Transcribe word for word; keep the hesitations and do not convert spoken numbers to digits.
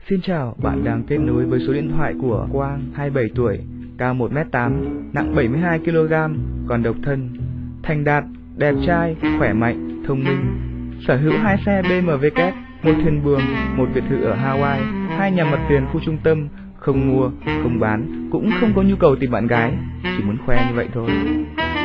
Xin chào, bạn đang kết nối với số điện thoại của Quang, hai mươi bảy tuổi, cao một mét tám, nặng bảy mươi hai ki lô gam, còn độc thân, thành đạt, đẹp trai, khỏe mạnh, thông minh, sở hữu hai xe bê em vê kép, một thuyền buồm, một biệt thự ở Hawaii, hai nhà mặt tiền khu trung tâm, không mua, không bán, cũng không có nhu cầu tìm bạn gái, chỉ muốn khoe như vậy thôi.